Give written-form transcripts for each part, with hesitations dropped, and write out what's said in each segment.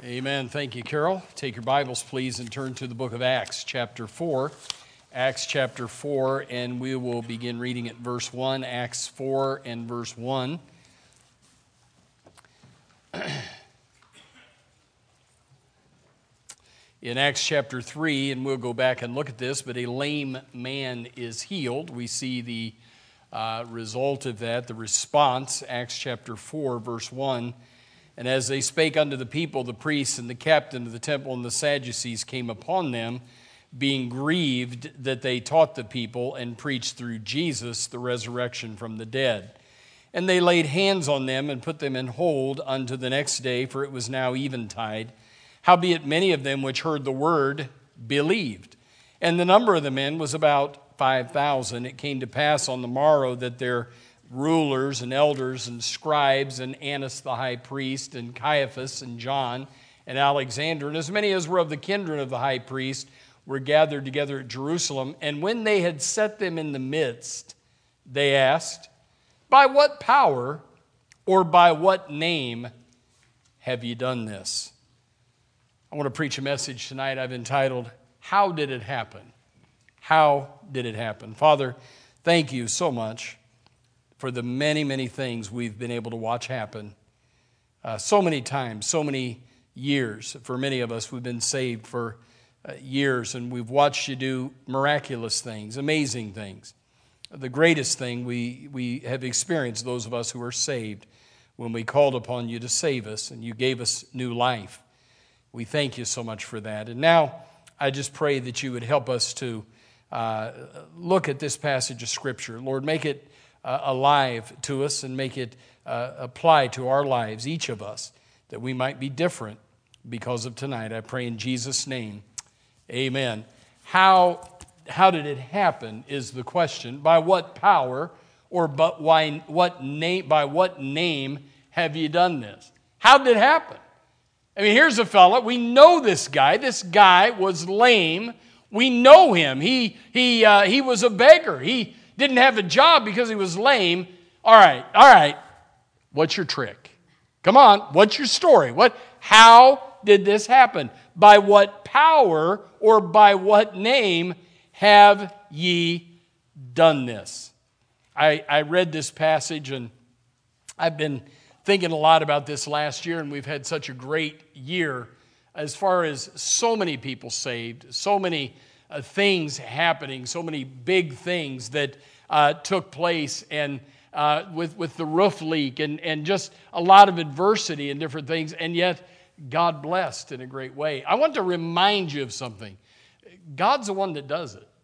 Amen. Thank you, Carol. Take your Bibles, please, and turn to the book of Acts, chapter 4. Acts chapter 4, and we will begin reading at verse 1. Acts 4 and verse 1. In Acts chapter 3, and we'll go back and look at this, but a lame man is healed. We see the result of that, the response, Acts chapter 4, verse 1. And as they spake unto the people, the priests and the captain of the temple and the Sadducees came upon them, being grieved that they taught the people and preached through Jesus the resurrection from the dead. And they laid hands on them and put them in hold unto the next day, for it was now eventide. Howbeit many of them which heard the word believed. And the number of the men was about 5,000. It came to pass on the morrow that their rulers and elders and scribes and Annas the high priest and Caiaphas and John and Alexander and as many as were of the kindred of the high priest were gathered together at Jerusalem. And when they had set them in the midst, they asked, by what power or by what name have ye done this? I want to preach a message tonight I've entitled, How Did It Happen? How did it happen? Father, thank you so much for the many, many things we've been able to watch happen. So many times, so many years. For many of us, we've been saved for years, and we've watched you do miraculous things, amazing things. The greatest thing we have experienced, those of us who are saved, when we called upon you to save us, and you gave us new life. We thank you so much for that. And now, I just pray that you would help us to look at this passage of Scripture. Lord, make it alive to us and make it apply to our lives, each of us, that we might be different because of tonight. I pray in Jesus' name, amen. How did it happen is the question. By what power or by what name have you done this? How did it happen? I mean, here's a fella. We know this guy. This guy was lame. We know him. He was a beggar. He didn't have a job because he was lame. All right. What's your trick? Come on, what's your story? How did this happen? By what power or by what name have ye done this? I read this passage, and I've been thinking a lot about this last year, and we've had such a great year as far as so many people saved, so many things happening, so many big things that took place, and with the roof leak and just a lot of adversity and different things, and yet God blessed in a great way. I want to remind you of something. God's the one that does it.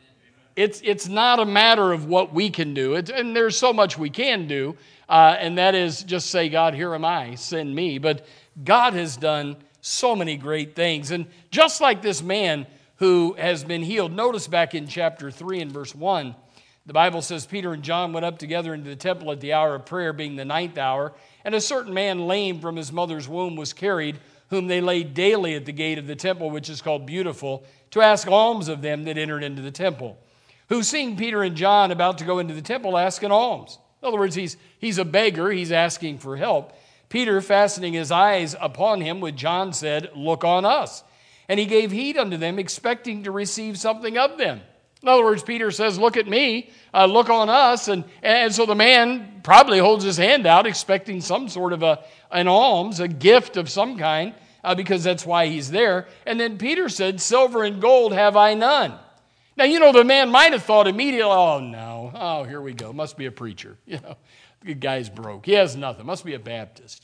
It's not a matter of what we can do, and there's so much we can do, and that is just say, God, here am I, send me. But God has done so many great things, and just like this man who has been healed. Notice back in chapter 3 and verse 1, the Bible says, Peter and John went up together into the temple at the hour of prayer, being the 9th hour, and a certain man lame from his mother's womb was carried, whom they laid daily at the gate of the temple, which is called Beautiful, to ask alms of them that entered into the temple, who seeing Peter and John about to go into the temple, ask an alms. In other words, he's a beggar, he's asking for help. Peter, fastening his eyes upon him with John, said, Look on us. And he gave heed unto them, expecting to receive something of them. In other words, Peter says, look at me, look on us. And so the man probably holds his hand out, expecting some sort of an alms, a gift of some kind, because that's why he's there. And then Peter said, silver and gold have I none. Now, the man might have thought immediately, oh, no, here we go. Must be a preacher, The guy's broke. He has nothing. Must be a Baptist,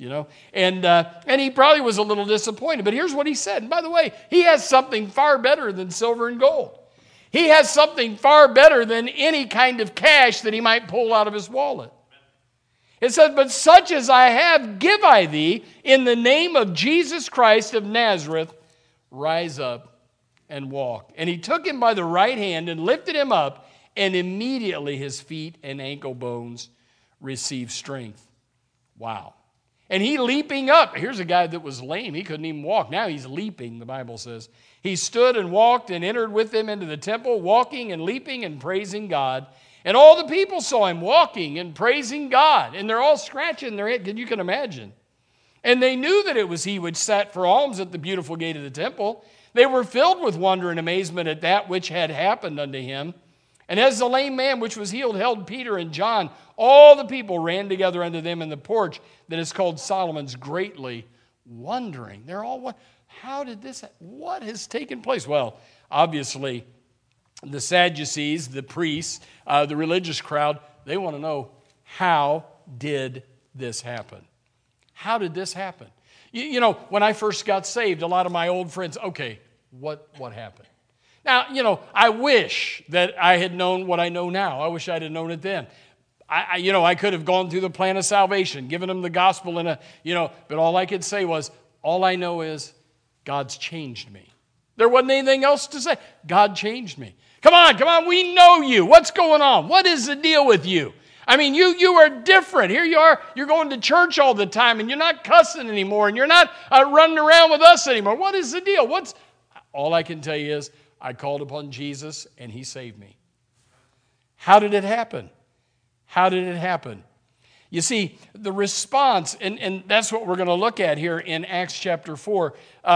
And he probably was a little disappointed. But here's what he said. And by the way, he has something far better than silver and gold. He has something far better than any kind of cash that he might pull out of his wallet. It says, but such as I have give I thee, in the name of Jesus Christ of Nazareth, rise up and walk. And he took him by the right hand and lifted him up, and immediately his feet and ankle bones received strength. Wow. And he leaping up. Here's a guy that was lame. He couldn't even walk. Now he's leaping, the Bible says. He stood and walked and entered with them into the temple, walking and leaping and praising God. And all the people saw him walking and praising God. And they're all scratching their head. You can imagine. And they knew that it was he which sat for alms at the beautiful gate of the temple. They were filled with wonder and amazement at that which had happened unto him. And as the lame man which was healed held Peter and John, all the people ran together unto them in the porch that is called Solomon's, greatly wondering. They're all, how did this, what has taken place? Well, obviously, the Sadducees, the priests, the religious crowd, they want to know, how did this happen? How did this happen? You know, when I first got saved, a lot of my old friends, okay, what happened? Now, I wish that I had known what I know now. I wish I'd have known it then. I could have gone through the plan of salvation, given them the gospel but all I could say was, all I know is God's changed me. There wasn't anything else to say. God changed me. Come on, we know you. What's going on? What is the deal with you? I mean, you are different. Here you are, you're going to church all the time, and you're not cussing anymore, and you're not running around with us anymore. What is the deal? All I can tell you is, I called upon Jesus, and he saved me. How did it happen? How did it happen? You see, the response, and that's what we're going to look at here in Acts chapter 4.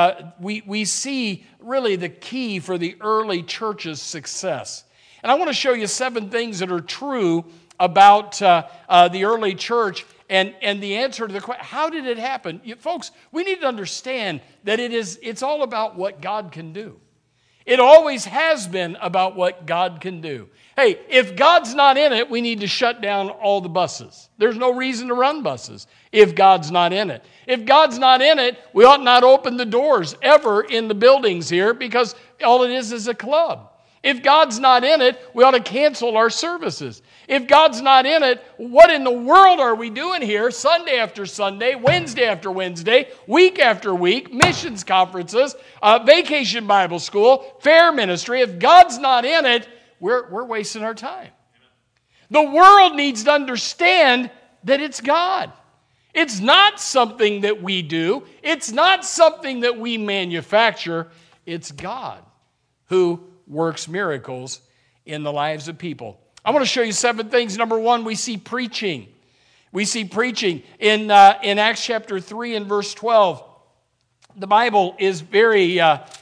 We see really the key for the early church's success. And I want to show you 7 things that are true about the early church and the answer to the question, how did it happen? Folks, we need to understand that it's all about what God can do. It always has been about what God can do. Hey, if God's not in it, we need to shut down all the buses. There's no reason to run buses if God's not in it. If God's not in it, we ought not open the doors ever in the buildings here because all it is a club. If God's not in it, we ought to cancel our services. If God's not in it, what in the world are we doing here Sunday after Sunday, Wednesday after Wednesday, week after week, missions conferences, vacation Bible school, fair ministry? If God's not in it, we're wasting our time. The world needs to understand that it's God. It's not something that we do. It's not something that we manufacture. It's God who works miracles in the lives of people. I want to show you 7 things. Number 1, we see preaching. We see preaching in Acts chapter 3 and verse 12. The Bible is very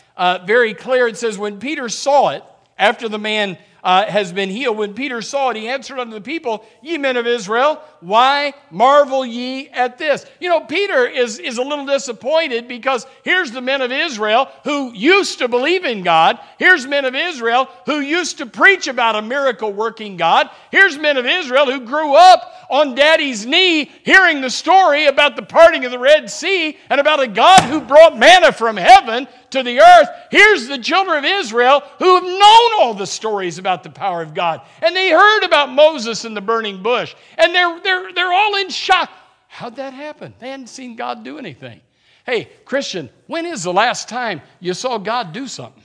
clear. It says, when Peter saw it, after the man has been healed, when Peter saw it, he answered unto the people, ye men of Israel, why marvel ye at this? Peter is a little disappointed because here's the men of Israel who used to believe in God. Here's men of Israel who used to preach about a miracle-working God. Here's men of Israel who grew up on daddy's knee hearing the story about the parting of the Red Sea and about a God who brought manna from heaven to the earth. Here's the children of Israel who have known all the stories about the power of God. And they heard about Moses and the burning bush. And they're all in shock. How'd that happen? They hadn't seen God do anything. Hey, Christian, when is the last time you saw God do something?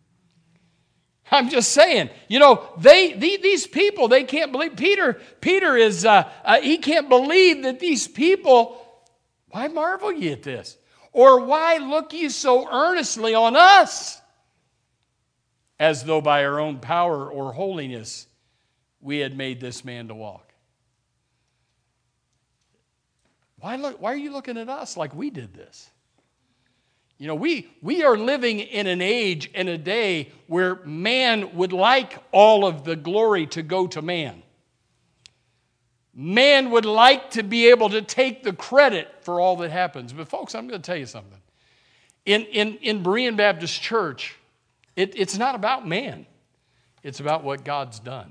I'm just saying, these people, they can't believe. Peter is, he can't believe that these people, why marvel ye at this? Or why look ye so earnestly on us, as though by our own power or holiness we had made this man to walk? Why are you looking at us like we did this? We are living in an age and a day where man would like all of the glory to go to man. Man would like to be able to take the credit for all that happens. But folks, I'm going to tell you something. In Berean Baptist Church, it's not about man. It's about what God's done.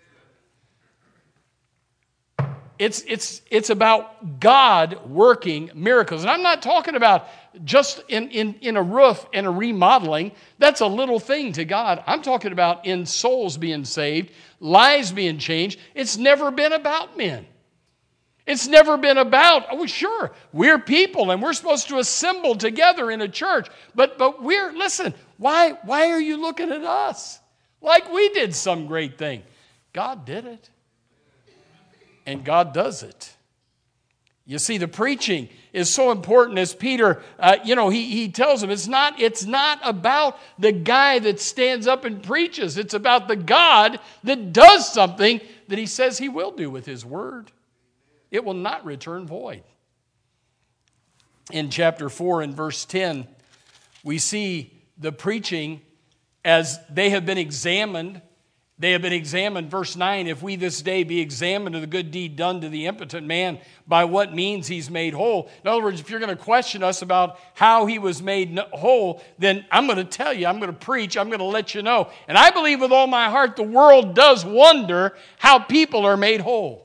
It's about God working miracles. And I'm not talking about just in a roof and a remodeling. That's a little thing to God. I'm talking about in souls being saved, lives being changed. It's never been about men. It's never been about, sure, we're people and we're supposed to assemble together in a church. But listen, why are you looking at us like we did some great thing? God did it. And God does it. You see, the preaching is so important. As Peter, he tells them, it's not about the guy that stands up and preaches. It's about the God that does something that he says he will do with his word. It will not return void. in chapter 4 and verse 10, we see the preaching as they have been examined. They have been examined, verse 9, if we this day be examined of the good deed done to the impotent man, by what means he's made whole. In other words, if you're going to question us about how he was made whole, then I'm going to tell you, I'm going to preach, I'm going to let you know. And I believe with all my heart the world does wonder how people are made whole.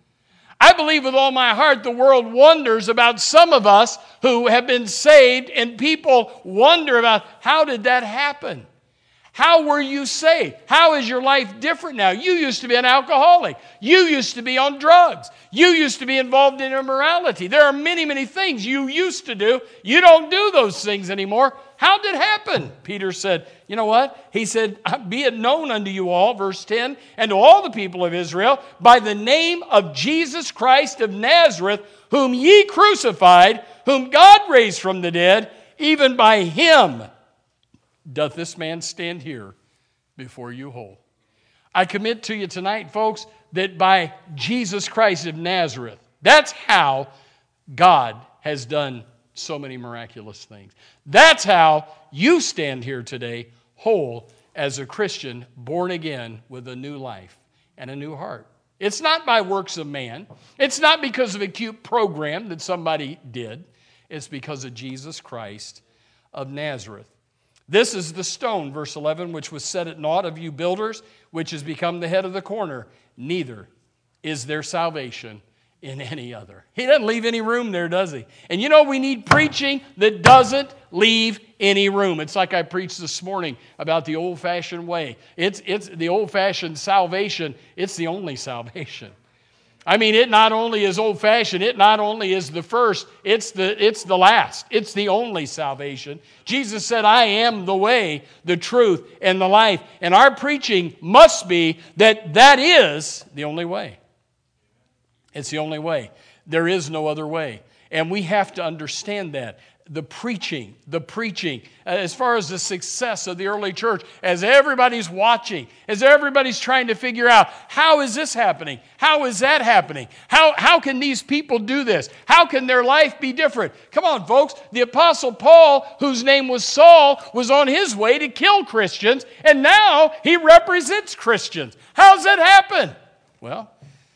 I believe with all my heart the world wonders about some of us who have been saved, and people wonder about how did that happen? How were you saved? How is your life different now? You used to be an alcoholic. You used to be on drugs. You used to be involved in immorality. There are many, many things you used to do. You don't do those things anymore. How did it happen? Peter said, you know what? He said, be it known unto you all, verse 10, and to all the people of Israel, by the name of Jesus Christ of Nazareth, whom ye crucified, whom God raised from the dead, even by him doth this man stand here before you whole. I commit to you tonight, folks, that by Jesus Christ of Nazareth, that's how God has done so many miraculous things. That's how you stand here today whole as a Christian, born again with a new life and a new heart. It's not by works of man. It's not because of a cute program that somebody did. It's because of Jesus Christ of Nazareth. This is the stone, verse 11, which was set at naught of you builders, which has become the head of the corner. Neither is there salvation in any other. He doesn't leave any room there, does he? And you know, we need preaching that doesn't leave any room. It's like I preached this morning about the old-fashioned way. It's the old-fashioned salvation. It's the only salvation. I mean, it not only is old-fashioned, it not only is the first, it's the last. It's the only salvation. Jesus said, I am the way, the truth, and the life. And our preaching must be that is the only way. It's the only way. There is no other way. And we have to understand that. The preaching, as far as the success of the early church, as everybody's watching, as everybody's trying to figure out, how is this happening? How is that happening? How can these people do this? How can their life be different? Come on, folks. The Apostle Paul, whose name was Saul, was on his way to kill Christians, and now he represents Christians. How's that happen? Well,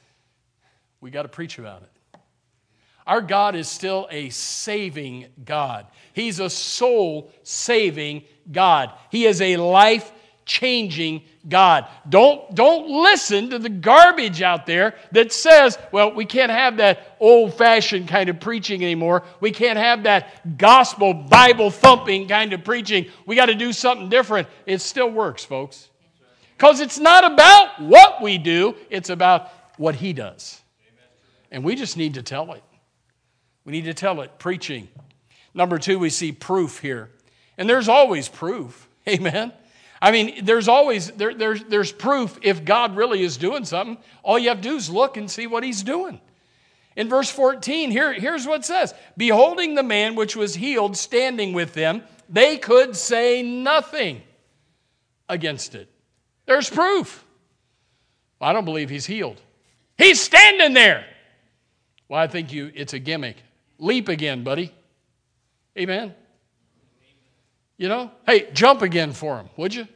we got to preach about it. Our God is still a saving God. He's a soul-saving God. He is a life-changing God. Don't listen to the garbage out there that says, well, we can't have that old-fashioned kind of preaching anymore. We can't have that gospel, Bible-thumping kind of preaching. We got to do something different. It still works, folks. Because it's not about what we do. It's about what He does. And we just need to tell it. We need to tell it, preaching. Number 2, we see proof here. And there's always proof. Amen. I mean, there's always, there's proof if God really is doing something. All you have to do is look and see what He's doing. In verse 14, here's what it says. Beholding the man which was healed standing with them, they could say nothing against it. There's proof. Well, I don't believe he's healed. He's standing there. Well, I think it's a gimmick. Leap again, buddy. Amen. You know, hey, jump again for him, would you?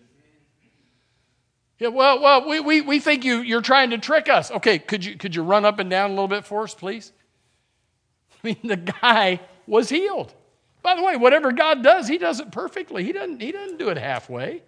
Yeah, well, we think you're trying to trick us. Okay, could you run up and down a little bit for us, please? I mean, the guy was healed. By the way, whatever God does, He does it perfectly. He doesn't do it halfway.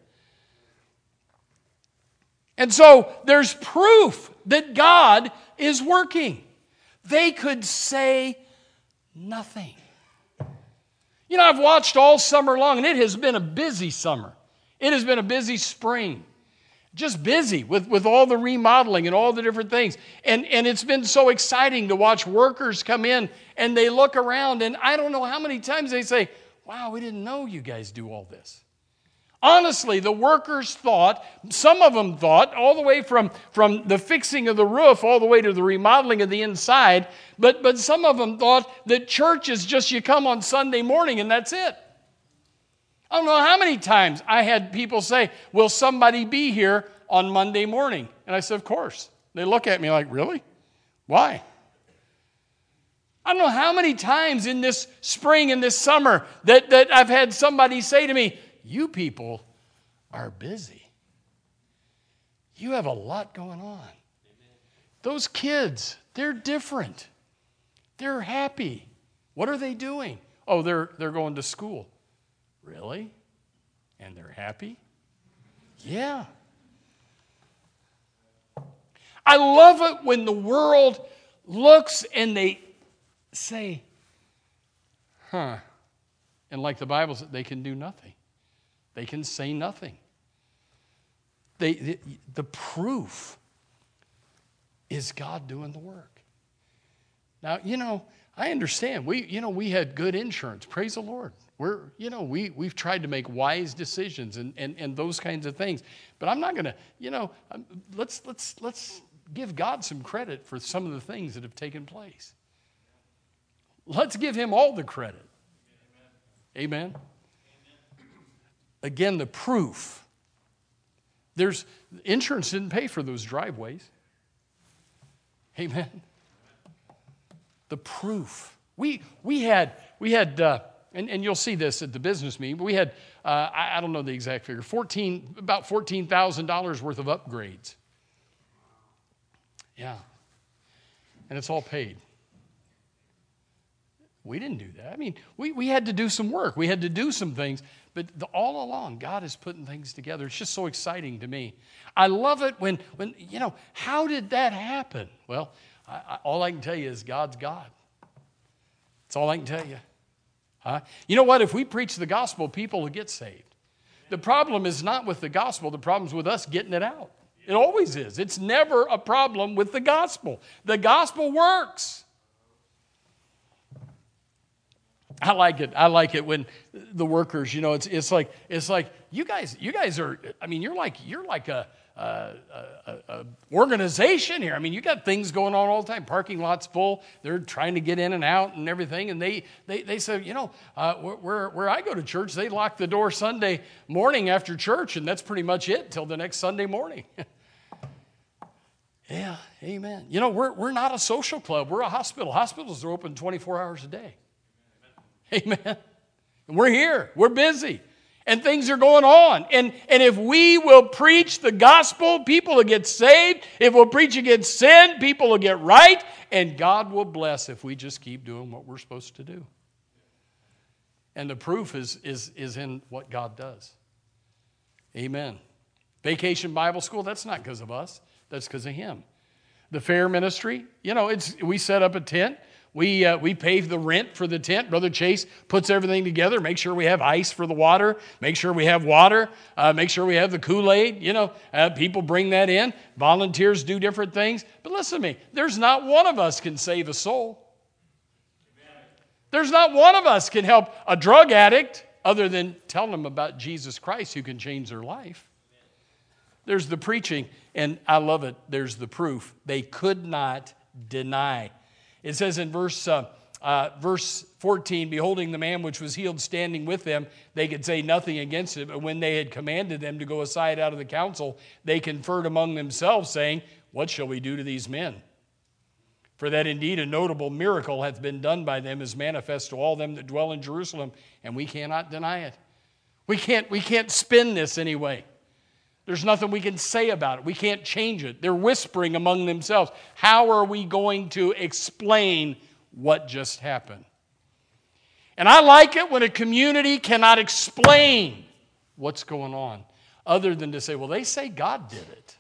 And so there's proof that God is working. They could say nothing. You know, I've watched all summer long, and it has been a busy summer. It has been a busy spring. Just busy with all the remodeling and all the different things. And it's been so exciting to watch workers come in, and they look around, and I don't know how many times they say, wow, we didn't know you guys do all this. Honestly, the workers thought, some of them thought, all the way from the fixing of the roof all the way to the remodeling of the inside, but some of them thought that church is just you come on Sunday morning and that's it. I don't know how many times I had people say, will somebody be here on Monday morning? And I said, of course. They look at me like, really? Why? I don't know how many times in this spring and this summer that I've had somebody say to me, you people are busy. You have a lot going on. Those kids, they're different. They're happy. What are they doing? Oh, they're going to school. Really? And they're happy? Yeah. I love it when the world looks and they say, and like the Bible says, they can do nothing. They can say nothing. The proof is God doing the work. Now, I understand. We had good insurance. Praise the Lord. We've tried to make wise decisions and those kinds of things. But I'm not going to, let's give God some credit for some of the things that have taken place. Let's give him all the credit. Amen. Again, the proof. Insurance didn't pay for those driveways. Amen. The proof. We had, and you'll see this at the business meeting, but we had, I don't know the exact figure, about $14,000 worth of upgrades. Yeah. And it's all paid. We didn't do that. I mean, we had to do some work. We had to do some things. But all along, God is putting things together. It's just so exciting to me. I love it when how did that happen? Well, all I can tell you is God's God. That's all I can tell you. You know what? If we preach the gospel, people will get saved. The problem is not with the gospel. The problem is with us getting it out. It always is. It's never a problem with the gospel. The gospel works. I like it when the workers, it's like you guys are, I mean, you're like a organization here. I mean, you got things going on all the time. Parking lot's full. They're trying to get in and out and everything. And they say, where I go to church, they lock the door Sunday morning after church, and that's pretty much it till the next Sunday morning. Yeah, amen. We're not a social club. We're a hospital. Hospitals are open 24 hours a day. Amen. And we're here. We're busy. And things are going on. And if we will preach the gospel, people will get saved. If we'll preach against sin, people will get right. And God will bless if we just keep doing what we're supposed to do. And the proof is in what God does. Amen. Vacation Bible School, that's not because of us. That's because of Him. The fair ministry, we set up a tent. We pay the rent for the tent. Brother Chase puts everything together, make sure we have ice for the water, make sure we have water, make sure we have the Kool-Aid. People bring that in. Volunteers do different things. But listen to me, there's not one of us can save a soul. There's not one of us can help a drug addict other than telling them about Jesus Christ who can change their life. There's the preaching, and I love it. There's the proof. They could not deny. It says in verse 14, beholding the man which was healed standing with them, they could say nothing against it. But when they had commanded them to go aside out of the council, they conferred among themselves, saying, what shall we do to these men? For that indeed a notable miracle hath been done by them, is manifest to all them that dwell in Jerusalem, and we cannot deny it. We can't spin this anyway. There's nothing we can say about it. We can't change it. They're whispering among themselves. How are we going to explain what just happened? And I like it when a community cannot explain what's going on, other than to say, well, they say God did it.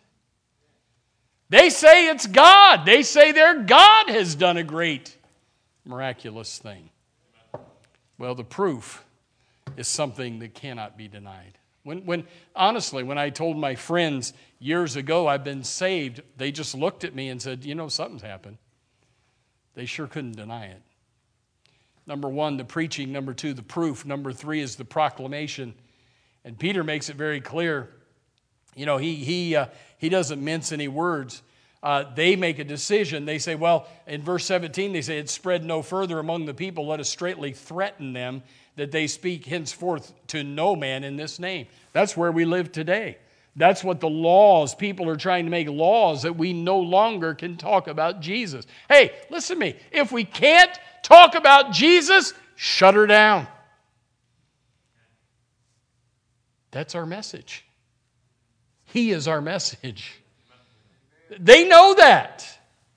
They say it's God. They say their God has done a great, miraculous thing. Well, the proof is something that cannot be denied. Honestly, when I told my friends years ago I've been saved, they just looked at me and said, something's happened. They sure couldn't deny it. Number one, the preaching. Number two, the proof. Number three is the proclamation. And Peter makes it very clear. He doesn't mince any words. They make a decision. They say, well, in verse 17, they say, it spread no further among the people. Let us straightly threaten them that they speak henceforth to no man in this name. That's where we live today. That's what the laws, people are trying to make laws that we no longer can talk about Jesus. Hey, listen to me. If we can't talk about Jesus, shut her down. That's our message. He is our message. They know that.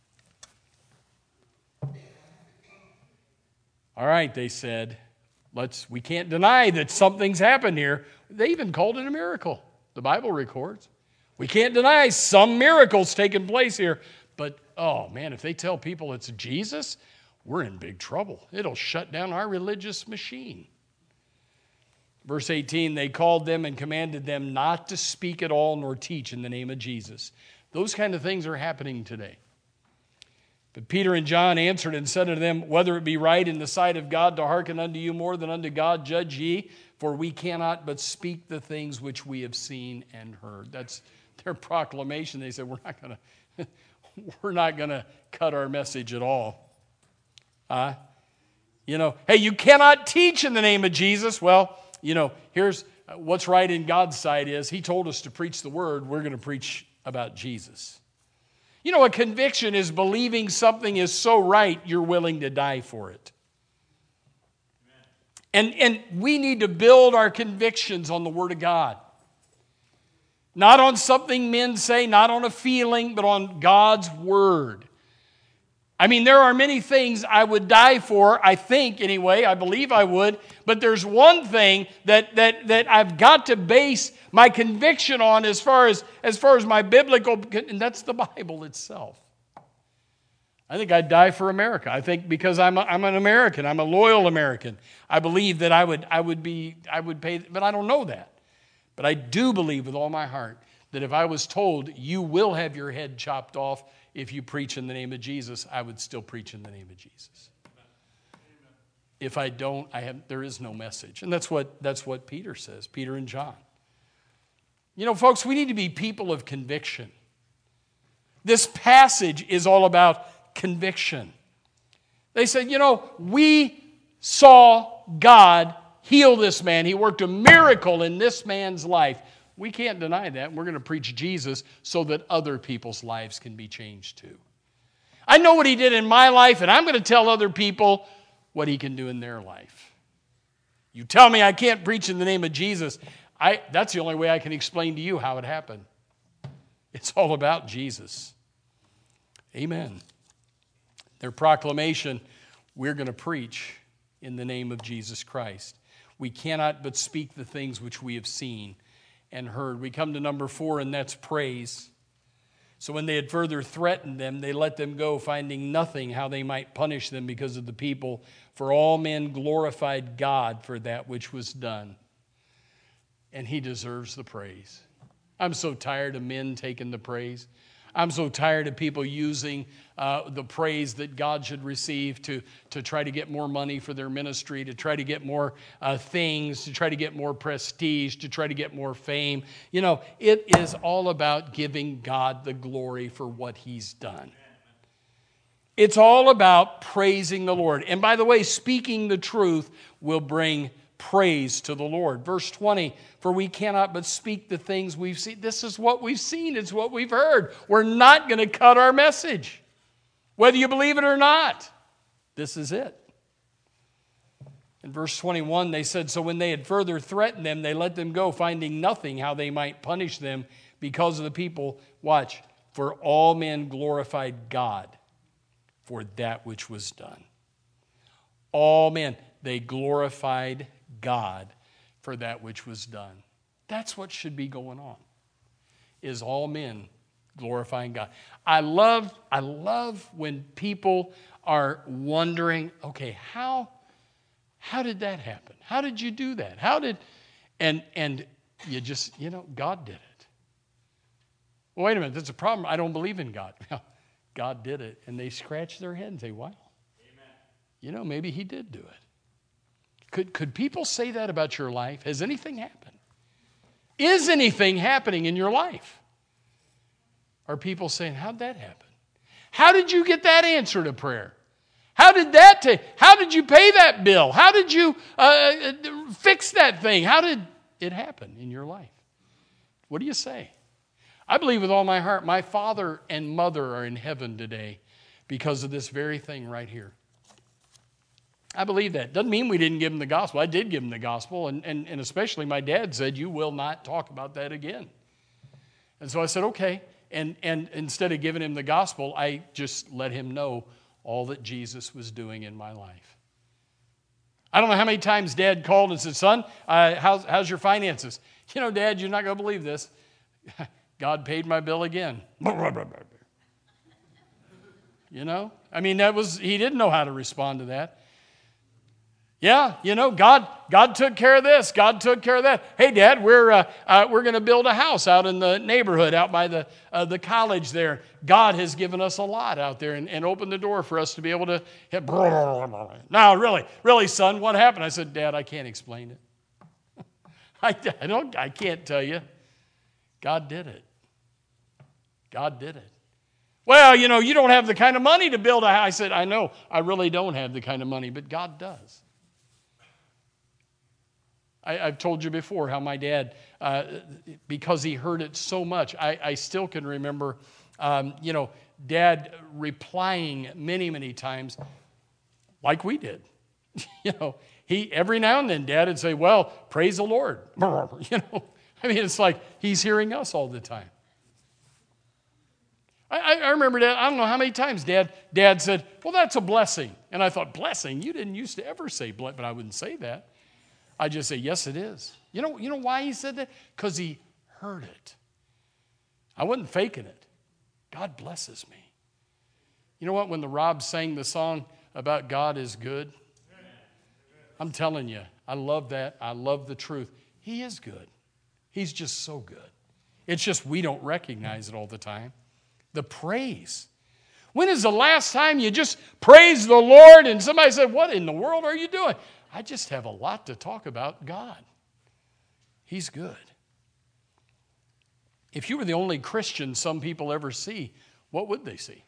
All right, they said, we can't deny that something's happened here. They even called it a miracle. The Bible records. We can't deny some miracles taking place here. But, oh man, if they tell people it's Jesus, we're in big trouble. It'll shut down our religious machine. Verse 18, they called them and commanded them not to speak at all nor teach in the name of Jesus. Those kind of things are happening today. But Peter and John answered and said unto them, whether it be right in the sight of God to hearken unto you more than unto God, judge ye, for we cannot but speak the things which we have seen and heard. That's their proclamation. They said, we're not gonna cut our message at all. Hey, you cannot teach in the name of Jesus. Well, here's what's right in God's sight is He told us to preach the word. We're going to preach about Jesus. A conviction is believing something is so right, you're willing to die for it. And we need to build our convictions on the Word of God. Not on something men say, not on a feeling, but on God's Word. There are many things I would die for, I think anyway, I believe I would, but there's one thing that I've got to base my conviction on as far as my biblical, and that's the Bible itself. I think I'd die for America. I think because I'm an American, I'm a loyal American. I believe that I would pay, but I don't know that. But I do believe with all my heart that if I was told you will have your head chopped off if you preach in the name of Jesus, I would still preach in the name of Jesus. If I don't, there is no message. And that's what Peter says, Peter and John. Folks, we need to be people of conviction. This passage is all about conviction. They said, we saw God heal this man. He worked a miracle in this man's life. We can't deny that. We're going to preach Jesus so that other people's lives can be changed too. I know what He did in my life, and I'm going to tell other people what He can do in their life. You tell me I can't preach in the name of Jesus, that's the only way I can explain to you how it happened. It's all about Jesus. Amen. Their proclamation, we're going to preach in the name of Jesus Christ. We cannot but speak the things which we have seen and heard. We come to number 4, and that's praise. So when they had further threatened them, they let them go, finding nothing how they might punish them because of the people. For all men glorified God for that which was done. And He deserves the praise. I'm so tired of men taking the praise. I'm so tired of people using the praise that God should receive to try to get more money for their ministry, to try to get more things, to try to get more prestige, to try to get more fame. It is all about giving God the glory for what He's done. It's all about praising the Lord. And by the way, speaking the truth will bring praise to the Lord. Verse 20, for we cannot but speak the things we've seen. This is what we've seen. It's what we've heard. We're not going to cut our message. Whether you believe it or not, this is it. In verse 21, they said, so when they had further threatened them, they let them go, finding nothing how they might punish them because of the people. Watch, for all men glorified God for that which was done. All men, they glorified God for that which was done. That's what should be going on, is all men glorifying God. I love when people are wondering, okay, how did that happen? How did you do that? And you just, God did it. Well, wait a minute, that's a problem. I don't believe in God. God did it. And they scratch their head and say, wow. Amen. Maybe He did do it. Could people say that about your life? Has anything happened? Is anything happening in your life? Are people saying, how'd that happen? How did you get that answer to prayer? How did you pay that bill? How did you fix that thing? How did it happen in your life? What do you say? I believe with all my heart, my father and mother are in heaven today because of this very thing right here. I believe that. Doesn't mean we didn't give him the gospel. I did give him the gospel, and especially my dad said, you will not talk about that again. And so I said, okay. And instead of giving him the gospel, I just let him know all that Jesus was doing in my life. I don't know how many times Dad called and said, son, how's your finances? You know, Dad, you're not going to believe this. God paid my bill again. You know? I mean, he didn't know how to respond to that. Yeah, you know, God took care of this. God took care of that. Hey, Dad, we're going to build a house out in the neighborhood, out by the college there. God has given us a lot out there and opened the door for us to be able to hit. Now, really, son, what happened? I said, Dad, I can't explain it. I can't tell you. God did it. God did it. Well, you know, you don't have the kind of money to build a house. I said, I know, I really don't have the kind of money, but God does. I've told you before how my dad, because he heard it so much, I still can remember, Dad replying many, many times like we did. You know, every now and then Dad would say, well, praise the Lord. You know, I mean, it's like he's hearing us all the time. I remember that. I don't know how many times Dad said, well, that's a blessing. And I thought, blessing? You didn't used to ever say blessing, but I wouldn't say that. I just say, yes, it is. You know why he said that? Because he heard it. I wasn't faking it. God blesses me. You know what? When the Robs sang the song about God is good, I'm telling you, I love that. I love the truth. He is good. He's just so good. It's just we don't recognize it all the time. The praise. When is the last time you just praised the Lord and somebody said, what in the world are you doing? I just have a lot to talk about God. He's good. If you were the only Christian some people ever see, what would they see?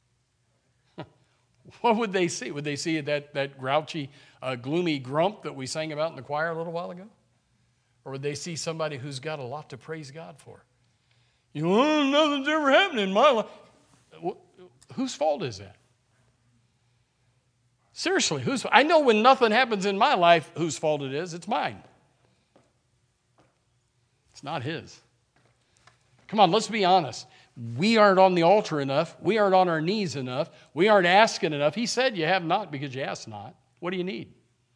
What would they see? Would they see that grouchy, gloomy grump that we sang about in the choir a little while ago? Or would they see somebody who's got a lot to praise God for? You know, oh, nothing's ever happened in my life. Whose fault is that? Seriously, I know when nothing happens in my life, whose fault it is. It's mine. It's not his. Come on, let's be honest. We aren't on the altar enough. We aren't on our knees enough. We aren't asking enough. He said you have not because you ask not. What do you need?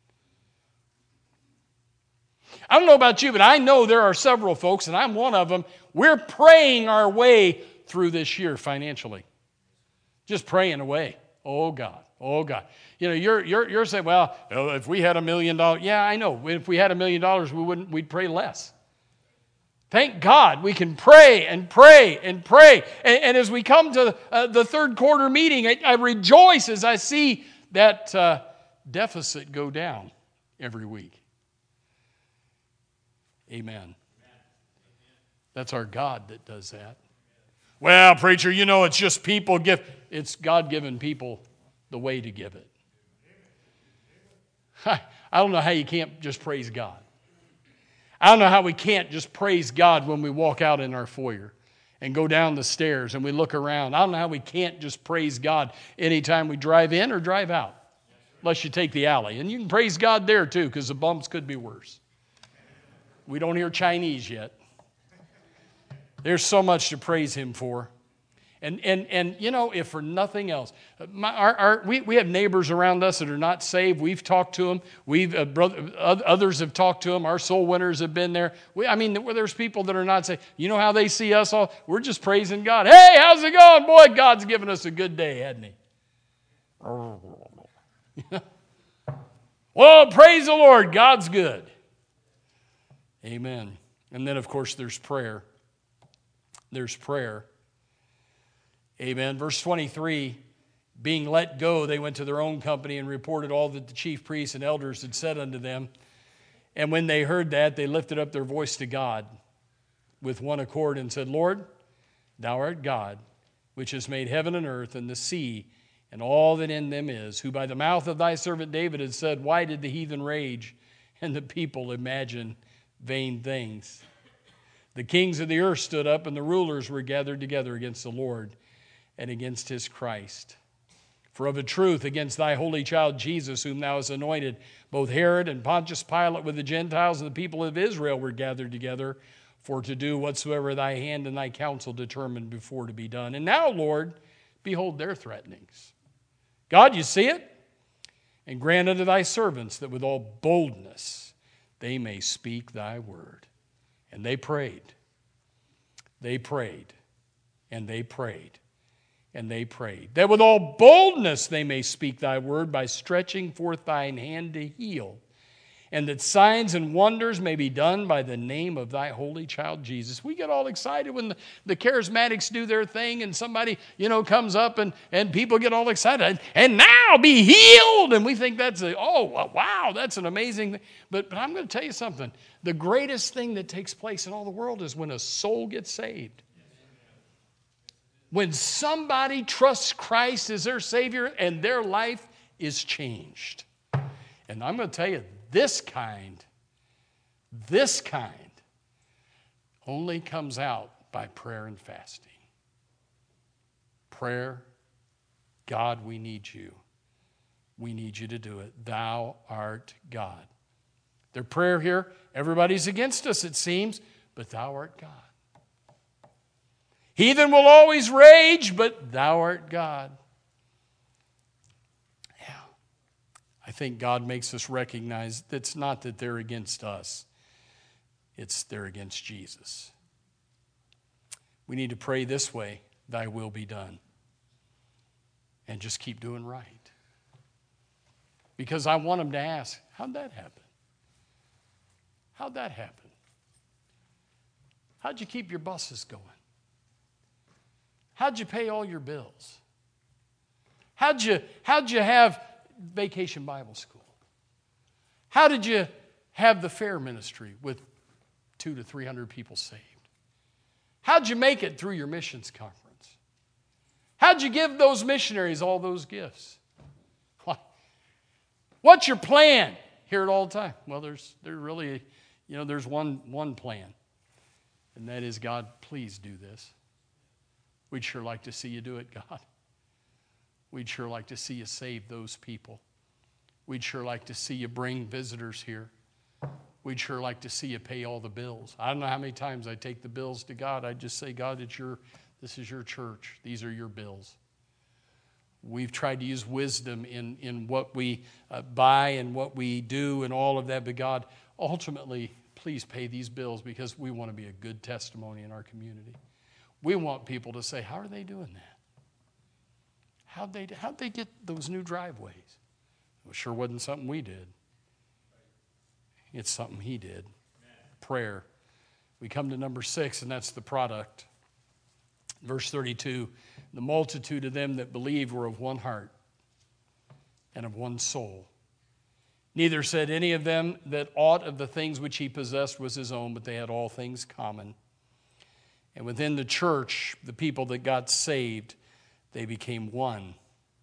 I don't know about you, but I know there are several folks, and I'm one of them. We're praying our way through this year financially. Just praying away. Oh, God. Oh, God. You know, you're saying, well, if we had $1 million, yeah, I know. If we had $1 million, we'd pray less. Thank God we can pray and pray and pray. And as we come to the third quarter meeting, I rejoice as I see that deficit go down every week. Amen. That's our God that does that. Well, preacher, you know, it's just people give. It's God-given people the way to give it. I don't know how you can't just praise God. I don't know how we can't just praise God when we walk out in our foyer and go down the stairs and we look around. I don't know how we can't just praise God anytime we drive in or drive out, unless you take the alley. And you can praise God there too, because the bumps could be worse. We don't hear Chinese yet. There's so much to praise Him for. And you know, if for nothing else, we have neighbors around us that are not saved. We've talked to them. Others have talked to them. Our soul winners have been there. There's people that are not saved. You know how they see us all? We're just praising God. Hey, how's it going? Boy, God's given us a good day, hasn't He? Well, praise the Lord. God's good. Amen. And then, of course, there's prayer. There's prayer. Amen. Verse 23, being let go, they went to their own company and reported all that the chief priests and elders had said unto them. And when they heard that, they lifted up their voice to God with one accord and said, Lord, Thou art God, which has made heaven and earth and the sea and all that in them is, who by the mouth of Thy servant David had said, why did the heathen rage and the people imagine vain things? The kings of the earth stood up, and the rulers were gathered together against the Lord and against His Christ. For of a truth, against thy holy child Jesus, whom thou hast anointed, both Herod and Pontius Pilate with the Gentiles and the people of Israel were gathered together for to do whatsoever thy hand and thy counsel determined before to be done. And now, Lord, behold their threatenings. God, you see it? And grant unto thy servants that with all boldness they may speak thy word. And they prayed. They prayed. And they prayed. And they prayed, that with all boldness they may speak thy word by stretching forth thine hand to heal, and that signs and wonders may be done by the name of thy holy child Jesus. We get all excited when the charismatics do their thing and somebody, comes up and people get all excited. And now be healed. And we think that's wow, that's an amazing thing. But I'm going to tell you something. The greatest thing that takes place in all the world is when a soul gets saved. When somebody trusts Christ as their Savior and their life is changed. And I'm going to tell you, this kind only comes out by prayer and fasting. Prayer, God, we need you. We need you to do it. Thou art God. Their prayer here, everybody's against us, it seems, but thou art God. Heathen will always rage, but thou art God. Yeah. I think God makes us recognize that it's not that they're against us. It's they're against Jesus. We need to pray this way, thy will be done. And just keep doing right. Because I want them to ask, how'd that happen? How'd that happen? How'd you keep your buses going? How'd you pay all your bills? How'd you have Vacation Bible School? How did you have the fair ministry with 200 to 300 people saved? How'd you make it through your missions conference? How'd you give those missionaries all those gifts? What's your plan? Hear it all the time. Well, there's really, there's one plan, and that is, God, please do this. We'd sure like to see you do it, God. We'd sure like to see you save those people. We'd sure like to see you bring visitors here. We'd sure like to see you pay all the bills. I don't know how many times I take the bills to God. I just say, God, this is your church. These are your bills. We've tried to use wisdom in what we buy and what we do and all of that. But God, ultimately, please pay these bills because we want to be a good testimony in our community. We want people to say, how are they doing that? How'd they get those new driveways? It sure wasn't something we did. It's something he did. Prayer. We come to number 6, and that's the product. Verse 32, the multitude of them that believed were of one heart and of one soul. Neither said any of them that aught of the things which he possessed was his own, but they had all things common. And within the church, the people that got saved, they became one.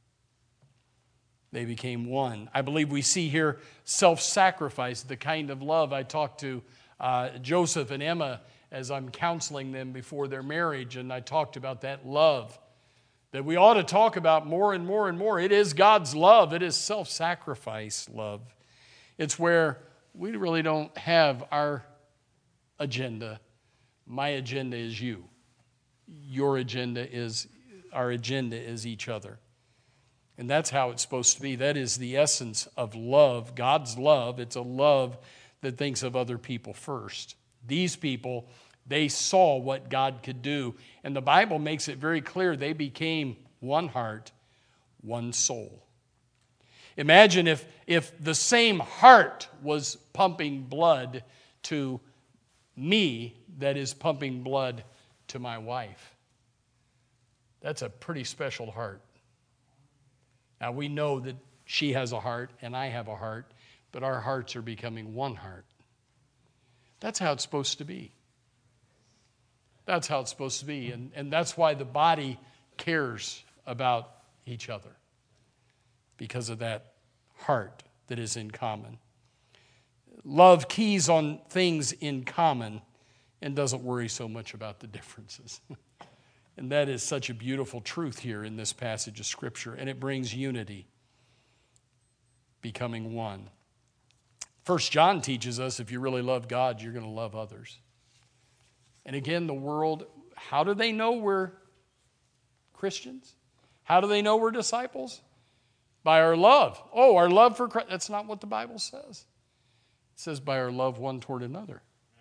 They became one. I believe we see here self-sacrifice, the kind of love. I talked to Joseph and Emma as I'm counseling them before their marriage, and I talked about that love that we ought to talk about more and more and more. It is God's love. It is self-sacrifice love. It's where we really don't have our agenda. My agenda is you. Your agenda is, our agenda is each other. And that's how it's supposed to be. That is the essence of love, God's love. It's a love that thinks of other people first. These people, they saw what God could do. And the Bible makes it very clear they became one heart, one soul. Imagine if the same heart was pumping blood to me that is pumping blood to my wife. That's a pretty special heart. Now we know that she has a heart and I have a heart, but our hearts are becoming one heart. That's how it's supposed to be. That's how it's supposed to be. And that's why the body cares about each other, because of that heart that is in common. Love keys on things in common and doesn't worry so much about the differences. And that is such a beautiful truth here in this passage of Scripture. And it brings unity, becoming one. 1 John teaches us if you really love God, you're going to love others. And again, the world, how do they know we're Christians? How do they know we're disciples? By our love. Oh, our love for Christ. That's not what the Bible says. It says by our love one toward another.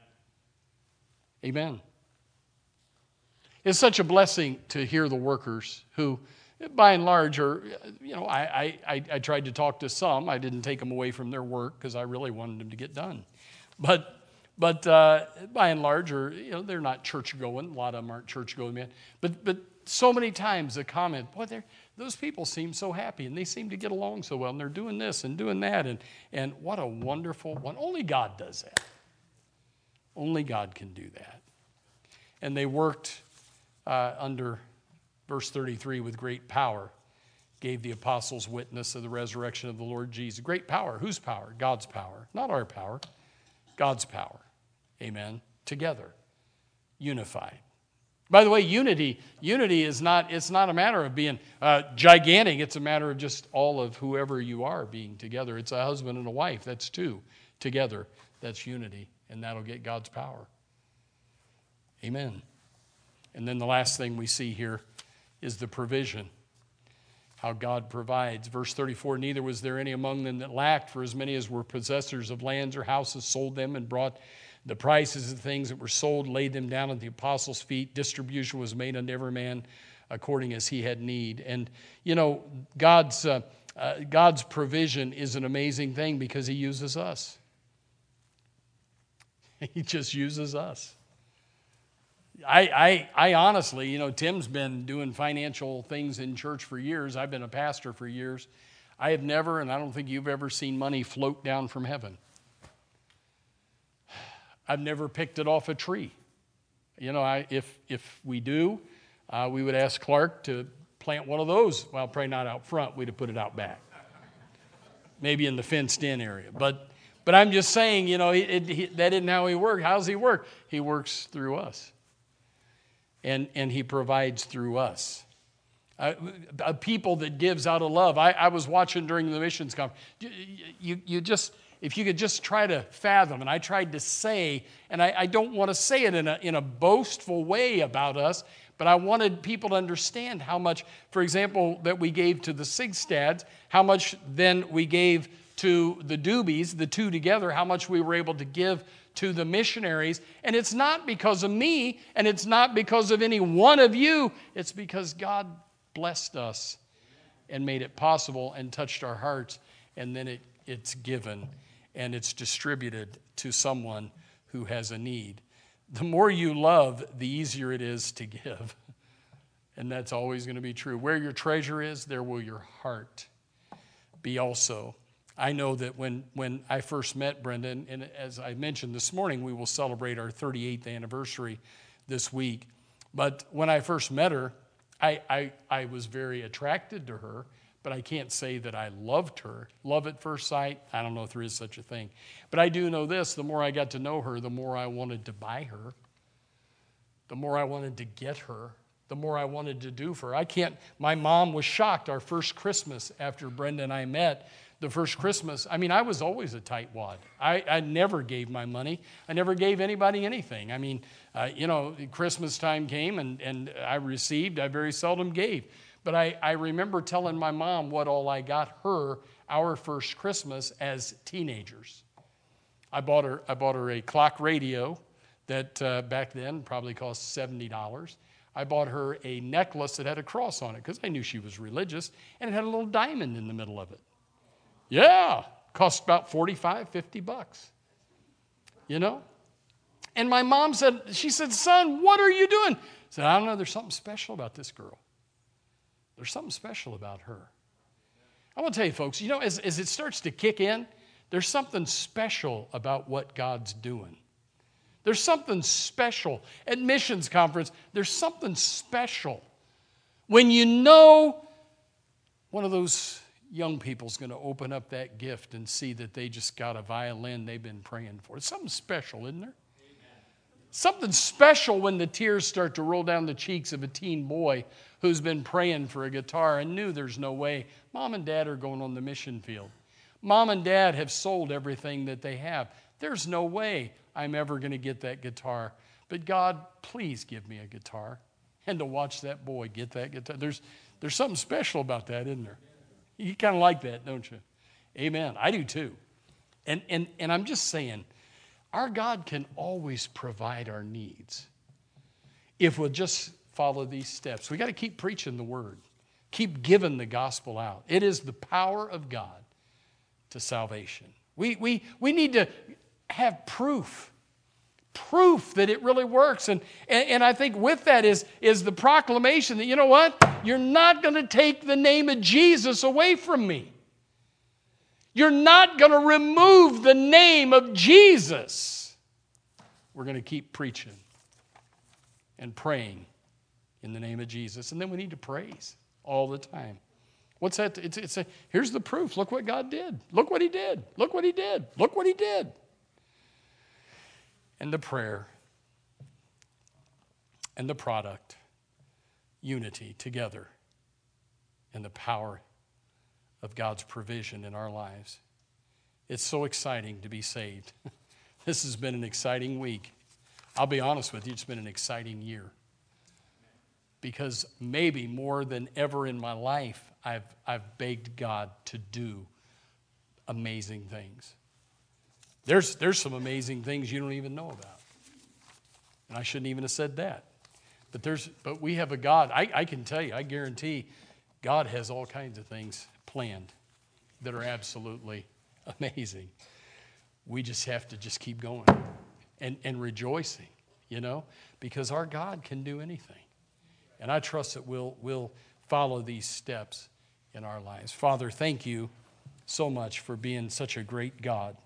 Amen. It's such a blessing to hear the workers who, by and large, are, I tried to talk to some. I didn't take them away from their work because I really wanted them to get done. But by and large, they're not church-going. A lot of them aren't church-going men. But so many times the comment, boy, those people seem so happy, and they seem to get along so well, and they're doing this and doing that, and what a wonderful one. Only God does that. Only God can do that. And they worked under verse 33 with great power, gave the apostles witness of the resurrection of the Lord Jesus. Great power. Whose power? God's power. Not our power. God's power. Amen. Together. Unified. By the way, unity is not, it's not a matter of being gigantic. It's a matter of just all of whoever you are being together. It's a husband and a wife. That's two. Together. That's unity. And that'll get God's power. Amen. And then the last thing we see here is the provision. How God provides. Verse 34, neither was there any among them that lacked, for as many as were possessors of lands or houses sold them and brought the prices of the things that were sold, laid them down at the apostles' feet. Distribution was made unto every man according as he had need. And, God's provision is an amazing thing because he uses us. He just uses us. I honestly, Tim's been doing financial things in church for years. I've been a pastor for years. I have never, and I don't think you've ever seen money float down from heaven. I've never picked it off a tree. If we do, we would ask Clark to plant one of those. Well, probably not out front. We'd have put it out back. Maybe in the fenced-in area. But I'm just saying, that isn't how he works. How does he work? He works through us. And he provides through us. A people that gives out of love. I was watching during the missions conference. If you could just try to fathom, and I tried to say, and I don't want to say it in a boastful way about us, but I wanted people to understand how much, for example, that we gave to the Sigstads, how much then we gave to the Doobies, the two together, how much we were able to give to the missionaries. And it's not because of me, and it's not because of any one of you. It's because God blessed us and made it possible and touched our hearts, and then it's given and it's distributed to someone who has a need. The more you love, the easier it is to give. And that's always going to be true. Where your treasure is, there will your heart be also. I know that when I first met Brenda, and as I mentioned this morning, we will celebrate our 38th anniversary this week. But when I first met her, I was very attracted to her, but I can't say that I loved her. Love at first sight, I don't know if there is such a thing. But I do know this, the more I got to know her, the more I wanted to buy her, the more I wanted to get her, the more I wanted to do for her. My mom was shocked our first Christmas after Brenda and I met. The first Christmas, I was always a tightwad. I never gave my money. I never gave anybody anything. Christmas time came and I received. I very seldom gave. But I remember telling my mom what all I got her our first Christmas as teenagers. I bought her a clock radio that back then probably cost $70. I bought her a necklace that had a cross on it because I knew she was religious, and it had a little diamond in the middle of it. Yeah, cost about $45, $50. And my mom said, son, what are you doing? I said, I don't know, there's something special about this girl. There's something special about her. I want to tell you, folks, as it starts to kick in, there's something special about what God's doing. There's something special. At missions conference, there's something special. When one of those young people's going to open up that gift and see that they just got a violin they've been praying for. It's something special, isn't there? Amen. Something special when the tears start to roll down the cheeks of a teen boy who's been praying for a guitar and knew there's no way. Mom and Dad are going on the mission field. Mom and Dad have sold everything that they have. There's no way I'm ever going to get that guitar. But God, please give me a guitar. And to watch that boy get that guitar. There's something special about that, isn't there? You kind of like that, don't you? Amen. I do too. And I'm just saying, our God can always provide our needs if we'll just follow these steps. We got to keep preaching the word. Keep giving the gospel out. It is the power of God to salvation. We need to have proof that it really works. And I think with that is the proclamation that, you know what? You're not going to take the name of Jesus away from me. You're not going to remove the name of Jesus. We're going to keep preaching and praying in the name of Jesus. And then we need to praise all the time. What's that? Here's the proof. Look what God did. Look what he did. Look what he did. Look what he did. And the prayer and the product, unity together, and the power of God's provision in our lives. It's so exciting to be saved. This has been an exciting week. I'll be honest with you, it's been an exciting year. Because maybe more than ever in my life, I've begged God to do amazing things. There's some amazing things you don't even know about. And I shouldn't even have said that. But we have a God, I can tell you, I guarantee God has all kinds of things planned that are absolutely amazing. We just have to just keep going and rejoicing, because our God can do anything. And I trust that we'll follow these steps in our lives. Father, thank you so much for being such a great God.